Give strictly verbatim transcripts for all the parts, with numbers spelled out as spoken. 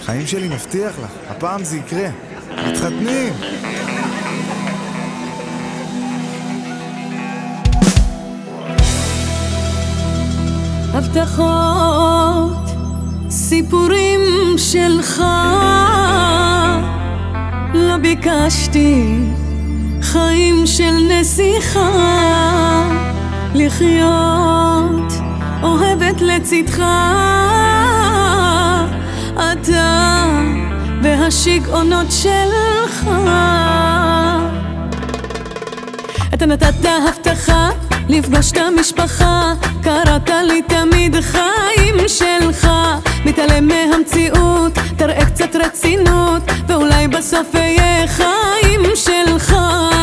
חיים שלי מבטיח לך, הפעם זה יקרה. מתחתנים. הבטחות, סיפורים שלך, לא ביקשתי חיים של נסיכה, לחיות אוהבת לצדך, אתה והשיגעונות שלך. אתה נתת הבטחה לפגוש את המשפחה, קראת לי תמיד חיים שלך, מתעלם מהמציאות, תראה קצת רצינות, ואולי בסוף יהיה חיים שלך.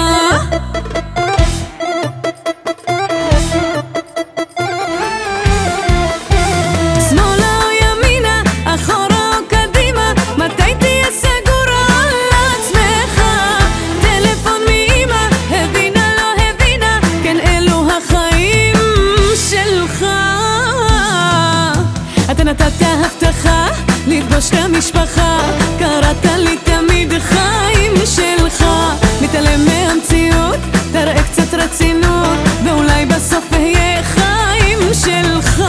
שמאלה או ימינה, אחורה או קדימה, מתי תהיה סגור על עצמך? טלפון מאמא, הבינה לא הבינה, כן אלו החיים שלך. אתה נתת הבטחה לפגוש את המשפחה, קראת לי תמיד חיים שלך, מתעלם מהמציאות, תראה קצת רצינות, ואולי בסוף יהיה חיים שלך.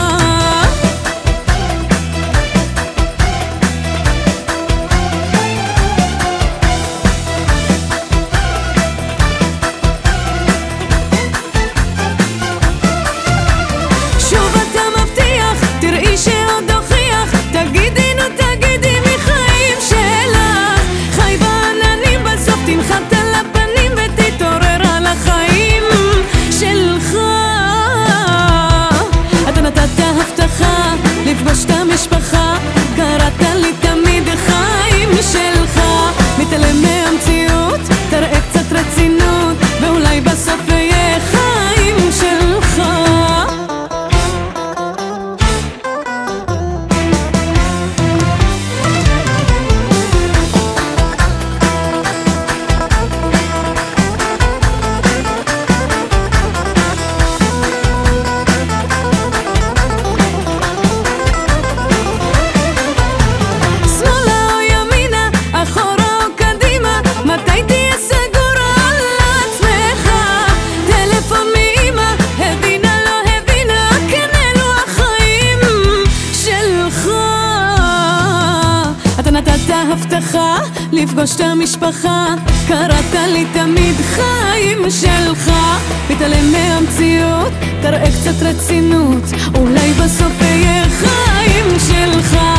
שוב אתה מבטיח, תראי שעוד הוכיח, תגידי נו תגידי מחיים שלך, חי בעננים בסוף תנחת על הפנים ותתעורר על החיים שלך. אתה נתת הבטחה לפגוש את המשפחה, קראת לי תמיד חיים שלך, מתעלם מהמציאות, תראה קצת רצינות, ואולי בסוף יהיה חיים שלך. נתת הבטחה לפגוש את המשפחה, קראת לי תמיד חיים שלך, מתעלם מהמציאות, תראה קצת רצינות, אולי בסוף יהיה חיים שלך.